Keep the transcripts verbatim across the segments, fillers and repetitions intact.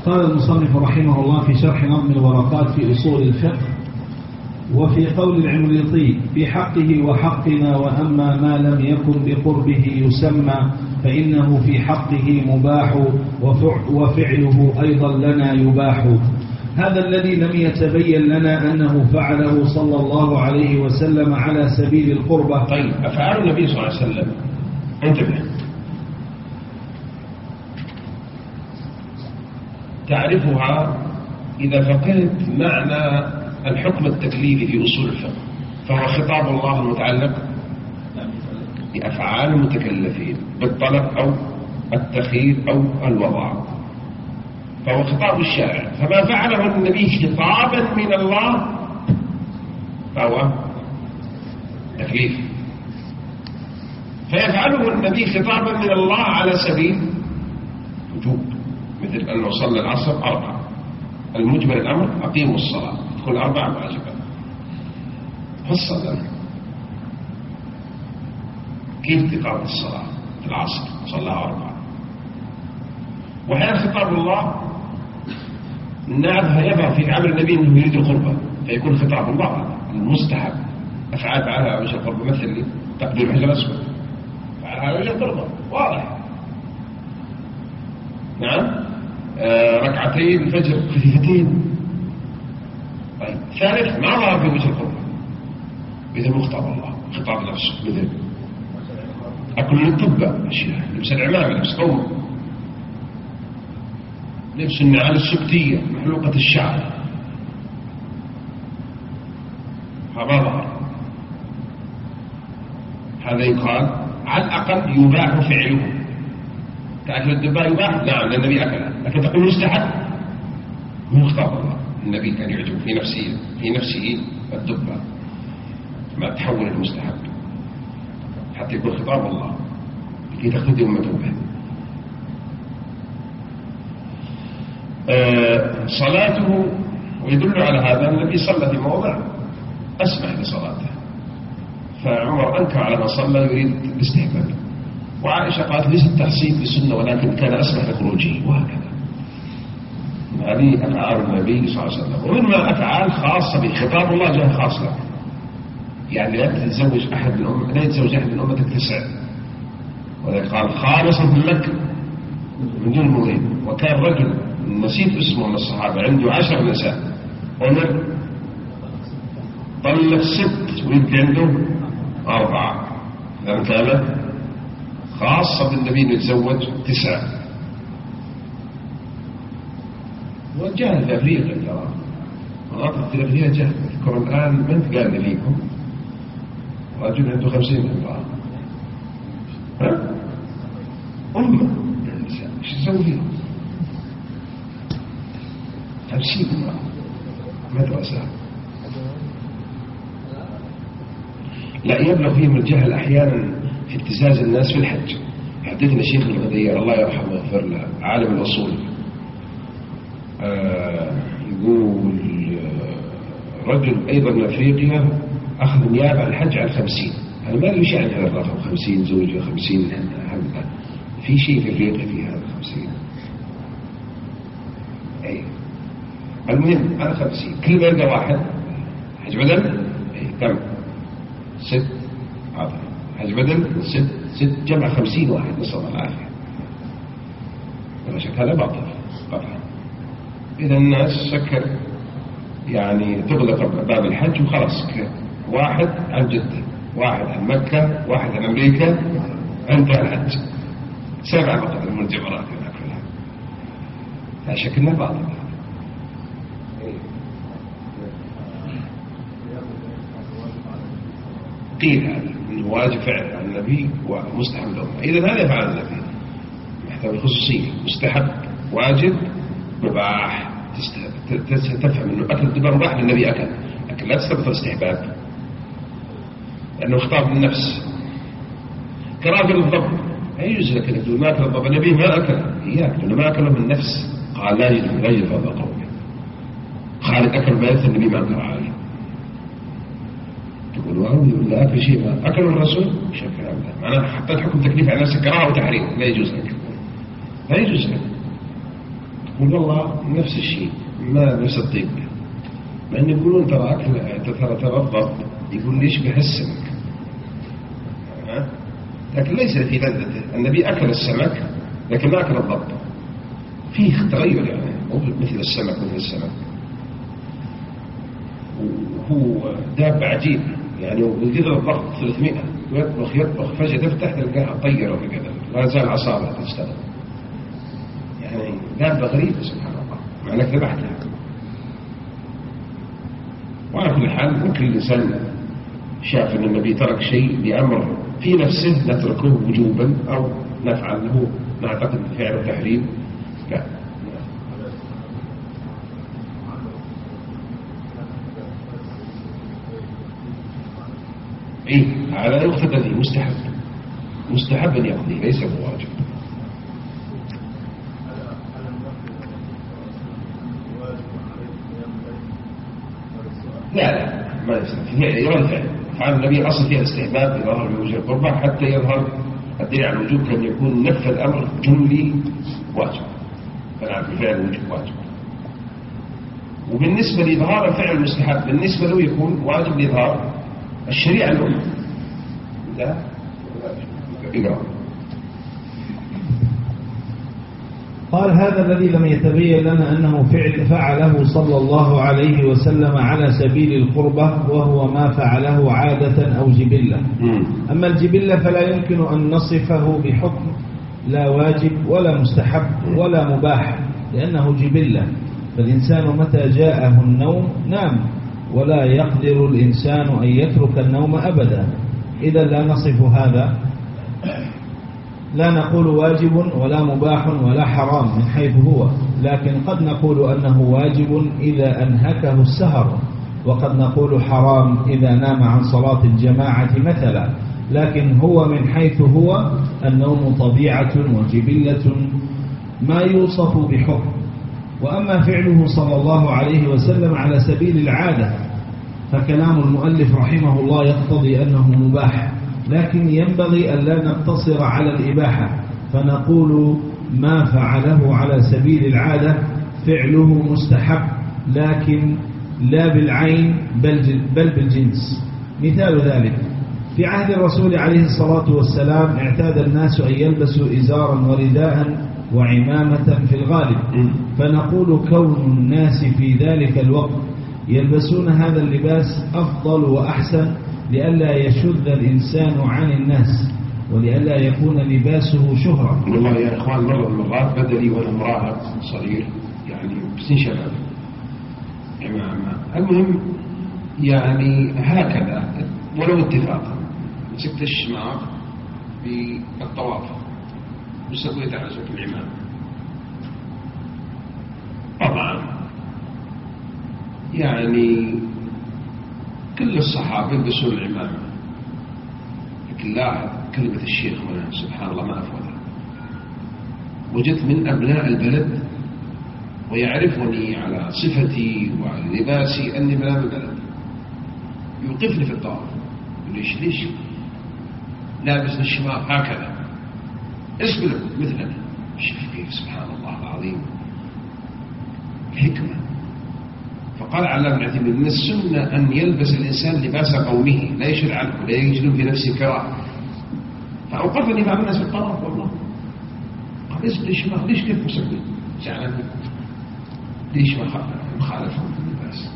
قال المصنف رحمه الله في شرح نظم الورقات في أصول الفقه: وفي قول العمريطي في حقه وحقنا وأما ما لم يكن بقربه يسمى فإنه في حقه مباح وفعله أيضا لنا يباح. هذا الذي لم يتبين لنا أنه فعله صلى الله عليه وسلم على سبيل القربة. طيب أفعال النبي صلى الله عليه وسلم انتبه تعرفها إذا فقهت معنى الحكم التكليفي في أصول الفقه، فهو خطاب الله المتعلق بأفعال المتكلفين بالطلب أو التخيير أو الوضع، فهو خطاب الشارع. فما فعله النبي خطابا من الله فهو تكليف، فيفعله النبي خطابا من الله على سبيل وجوب، مثل أنه صلى العصر أربعة، المجمل الأمر أقيموا الصلاة تكون أربعة واجبة، فالصلاة كيف تقام الصلاة في العصر صلاها أربعة. وهذا خطاب الله نعم يظهر في عمل النبي أنه يريد القربة، فيكون خطاب الله المستحب أفعال فعلها على وجه القربة، مثل لي تقديم حجر أسود فعلها على وجه القربة واضح. نعم آه ركعتين الفجر خفيفتين. طيب ثالث ما ظهر في وجه القربة، إذا مخطب الله خطاب نفسه، مثل أكل الطبة أشياء، لبس العمامة، لبس قوم، لبس النعال السكتية، محلوقة الشعر، هذا ظهر، هذا يقال على الأقل يباح فعله. تأكل الدباء يباح؟ نعم النبي أكلها، لكن تقول مستحب من خطاب الله. النبي كان يعجب في نفسه في نفسه الدباء، ما تحول المستحب حتى يكون خطاب الله لكي تقتدي أمته به. أه صلاته، ويدل على هذا النبي صلى في موضع أسمح لصلاته، فعمر أنكر على ما صلى يريد الاستحباب، وعائشة قالت ليس التحصيل للسنة ولكن كان أسمح لخروجه، وهكذا. هذه أفعال النبي صلى الله عليه وسلم، ومنها أفعال خاصة بخطاب الله جاء خاص لك، يعني لا تتزوج أحد من أمتك، لا يتزوج أحد من أمتك تسع، وذلك قال خالصة لك من دون مغيب. وكان رجل نسيت اسمه من الصحابة عنده عشر نساء، عمر طلق ست ويبقى عنده أربعة، لأن كانت خاصة بالنبي يتزوج تسعة. والجهل في أفريقيا ترى مناطق في أفريقيا جهل. أذكر الآن من قال ليكم رجل عنده خمسين امرأة، ها؟ أمة النساء إيش يسوي فيها؟ خمسين امرأة مدرسة. لا يبلغ فيهم الجهل أحيانا في ابتزاز الناس في الحج. حدثنا الشيخ الغدير الله يرحمه ويغفر له عالم الأصول، آه يقول آه رجل أيضا من أفريقيا أخذ نيابة عن الحج على خمسين. أنا ما أدري وش يعني هذا الرقم خمسين زوجة خمسين، في شيء في أفريقيا في هذا خمسين. أي المهم أنا خمسين، كل ما يلقى واحد حج بدل أي كم ست عظم حج بدل ست ست جمع خمسين واحد، نسأل الله العافية. ولا شك هذا باطل قطعا. إذا الناس سكر يعني تغلق باب الحج وخلاص، واحد عن جدة، واحد عن مكة، واحد عن أمريكا، انتهى الحج. سبع نقط من الجمرات كلها، لا شك انه باطل. قيل هذا انه واجب فعل عن النبي ومستحب الأمة. إذا هذا يفعل النبي يحتوي الخصوصية، مستحب واجب مباح. تفهم انه اكل الدبر مباح للنبي اكل، لكن لا تستبطل استحباب لانه خطاب للنفس. كراكل الضب لا يجوز لك ان تقول ما اكل الضب، النبي ما اكل اياك لانه ما اكله من النفس، قال لا يجوز لا يجوز هذا قول خالد اكل ما يث النبي ما اكل عالي. تقول واو لا اكل شيء ما اكله الرسول شوف هذا معناه حطيت حكم تكليف على نفسك كراهه وتحريم، لا يجوز لك لا يجوز لك يقول والله نفس الشيء ما نفس الطيب، مع أن يقولون ترى أكل ترى ترى الضب يقول ليش بحس السمك، لكن ليس في لذته. النبي أكل السمك لكن ما أكل الضب، فيه تغير يعني مو مثل السمك مثل السمك. وهو دابة عجيب يعني، وقدر الضغط ثلاثمائة ويطبخ يطبخ فجأة تفتح تلقاها طيرة بكذا لا زال أصابع تشتغل، يعني دابة غريبة سبحان الله مع أنك ذبحتها. وعلى كل حال ممكن الإنسان شاف أن النبي ترك شيء بأمر في نفسه نتركه وجوبا أو نفعله نعتقد فعله تحريم لا. إيه هذا يقتدى به مستحب، مستحب أن يقضي ليس بواجب. لا لا ما يصير يرفع فعل النبي أصل فيها استحباب يظهر بوجه القربة حتى يظهر الدليل على الوجوب كان يكون نفذ الأمر جملي واجب، فنعم بفعل الوجوب واجب. وبالنسبة لإظهار الفعل المستحب بالنسبة له يكون واجب لإظهار الشريعة له. لا إقرأ. قال هذا الذي لم يتبين لنا أنه فعل فعله صلى الله عليه وسلم على سبيل القربة، وهو ما فعله عادة أو جبلة. أما الجبلة فلا يمكن أن نصفه بحكم لا واجب ولا مستحب ولا مباح، لأنه جبلة، فالإنسان متى جاءه النوم نام، ولا يقدر الإنسان أن يترك النوم أبدا. إذا لا نصف هذا، لا نقول واجب ولا مباح ولا حرام من حيث هو، لكن قد نقول أنه واجب إذا أنهكه السهر، وقد نقول حرام إذا نام عن صلاة الجماعة مثلا. لكن هو من حيث هو النوم طبيعة وجبلة ما يوصف بحكم. وأما فعله صلى الله عليه وسلم على سبيل العادة فكلام المؤلف رحمه الله يقتضي أنه مباح، لكن ينبغي أن لا نقتصر على الإباحة، فنقول ما فعله على سبيل العادة فعله مستحب، لكن لا بالعين بل, بل بالجنس. مثال ذلك في عهد الرسول عليه الصلاة والسلام اعتاد الناس أن يلبسوا إزارا ورداء وعمامة في الغالب، فنقول كون الناس في ذلك الوقت يلبسون هذا اللباس أفضل وأحسن، لئلا يشذ الإنسان عن الناس، ولئلا يكون لباسه شهرة. والله يا إخوان مرة من المرات بدلي وأنا مراهق صغير يعني بسن شباب عمامة، المهم يعني هكذا ولو اتفاقا مسكت الشماغ بالطواف وسويت على شكل العمامة. طبعا يعني كل الصحابة يلبسون العمامة، لكن لا كلمة الشيخ هنا سبحان الله ما أفضل. وجدت من أبناء البلد ويعرفني على صفتي وعلى لباسي أني من البلد، يوقفني في الطواف ليش ليش لابس الشماغ هكذا اسبلك مثلنا. شوف كيف سبحان الله العظيم الحكمة. فقال علام بن عثيمين من السنة أن يلبس الإنسان لباس قومه لا يشر عنه لا يجلب في نفسه كراهة. فأوقفني بعض الناس في الطواف والله قال اسبل الشماغ ليش كيف مسبل زعلني ليش ما مخالفهم في اللباس.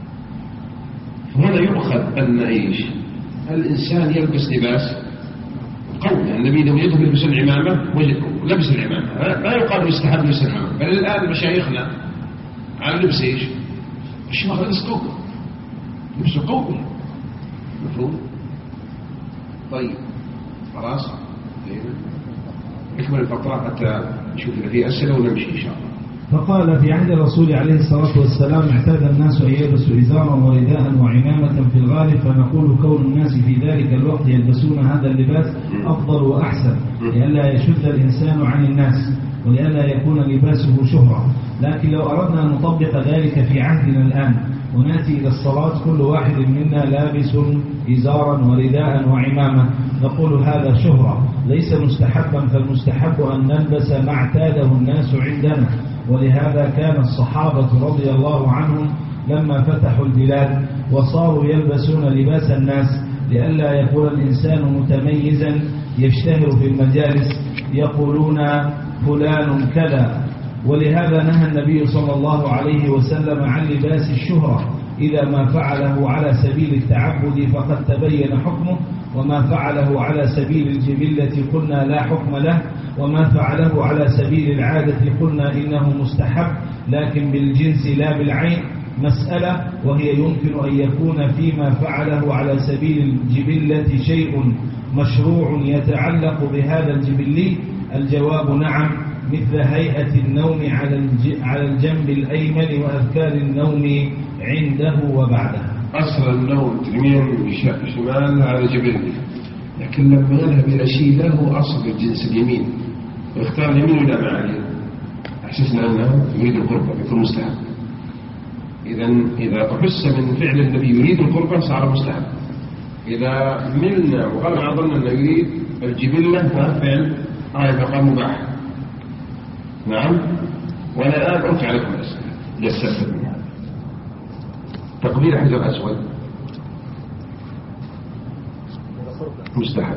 فهنا يؤخذ أن إيش الإنسان يلبس لباس قوي. النبي لم يدخل يلبس العمامة ولبس العمامة، ما يقال يستحب لبس العمامة، بل الآن مشايخنا على لبس إيش الشماغ لبس قوي، لبس قوي مفهوم. طيب خلاص نكمل الفقرة حتى نشوف إذا في أسئلة ونمشي إن شاء الله. فقال في عهد الرسول عليه الصلاة والسلام اعتاد الناس أن يلبسوا إزارا ورداء وعمامة في الغالب، فنقول كون الناس في ذلك الوقت يلبسون هذا اللباس أفضل وأحسن، لئلا يشذ الإنسان عن الناس ولئلا يكون لباسه شهرة. لكن لو أردنا أن نطبق ذلك في عهدنا الآن ونأتي إلى الصلاة كل واحد منا لابس إزارا ورداء وعمامة، نقول هذا شهرة، ليس مستحبا، فالمستحب أن نلبس ما اعتاده الناس عندنا. ولهذا كان الصحابة رضي الله عنهم لما فتحوا البلاد وصاروا يلبسون لباس الناس لئلا يكون الإنسان متميزا يشتهر في المجالس يقولون فلان كذا. ولهذا نهى النبي صلى الله عليه وسلم عن لباس الشهرة، إذا ما فعله على سبيل التعبد فقد تبين حكمه، وما فعله على سبيل الجبلة قلنا لا حكم له، وما فعله على سبيل العادة قلنا إنه مستحب، لكن بالجنس لا بالعين مسألة، وهي يمكن أن يكون فيما فعله على سبيل الجبلة شيء مشروع يتعلق بهذا الجبلي. الجواب نعم، مثل هيئة النوم على الجنب الأيمن وأذكار النوم عنده وبعده. أصل النوم ترمين شمال على جبل، لكن لما يذهب إلى شيء له أصل الجنس اليمين ويختار اليمين ولا معالي، أحسسنا أنه يريد القربة يكون مستحب. إذن إذا أحس من فعل النبي يريد القربة صار مستحب. إذا ملنا وغلع ظن أنه يريد الجبلة ففعل هذا قام مباح. نعم. وأنا الآن أرفع لكم الأسئلة يستفد منها. تقبيل حجر أسود مستحب.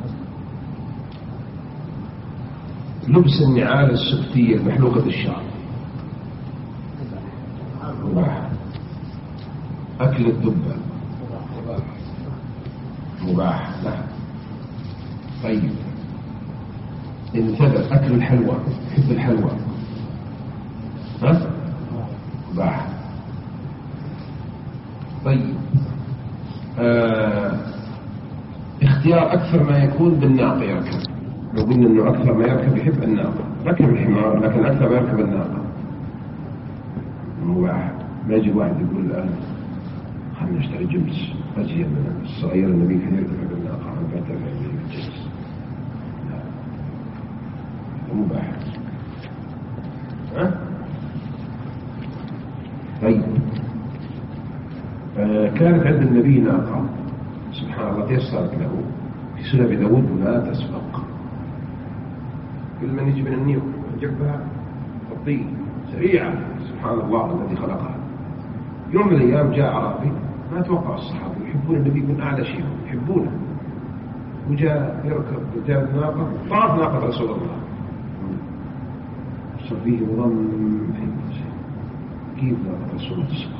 لبس النعال السبتية المحلوقة الشعر مباح. أكل الدبة مباح. لا. طيب انتبه، أكل الحلوى، حب الحلوى ها مباح. طيب آه. اختيار أكثر ما يكون بالناقة يركب. لو قلنا أنه أكثر ما يركب يحب الناقة، ركب الحمار، لكن أكثر ما يركب الناقة مباح. ما يجي واحد يقول الآن خلنا نشتري جمس أجي من الصغير النبي كان يركب الناقة عن بيتها في الجمس مباح. ها؟ طيب آه كانت عند النبي ناقة سبحان الله تيسرت له في سنن داود لا تسبق. كل من يجي من النيو جبها الطين سريعة سبحان الله الذي خلقها. يوم من الأيام جاء عربي ما توقع الصحابة يحبون النبي من أعلى شيء يحبونه، وجاء يركب جاء الناقة طاف ناقة رسول الله صفيه وظن في نفسه كيف ناقة رسول الله تسبق.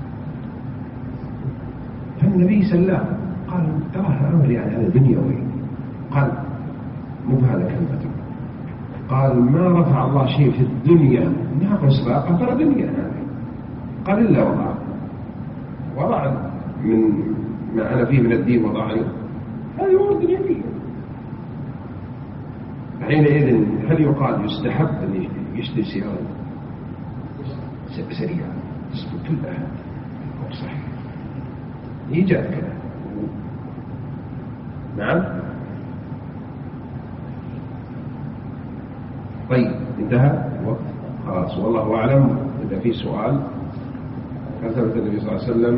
فالنبي سلاه قال ترى أمر يعني هذا دنيوي. قال مو بهذا كلمته، قال ما رفع الله شيء في الدنيا ناقة سباقة ترى دنيا هذه. قال إلا وضع وضع من ما أنا فيه من الدين وضعني هذه أمور دنيوية. حينئذ هل يقال يستحب أن يشتري سيارة سريعة تسبق كلها أو صحيح إيجاد كذا؟ نعم. طيب انتهى الوقت خلاص والله أعلم. إذا في سؤال كتبت النبي صلى الله عليه وسلم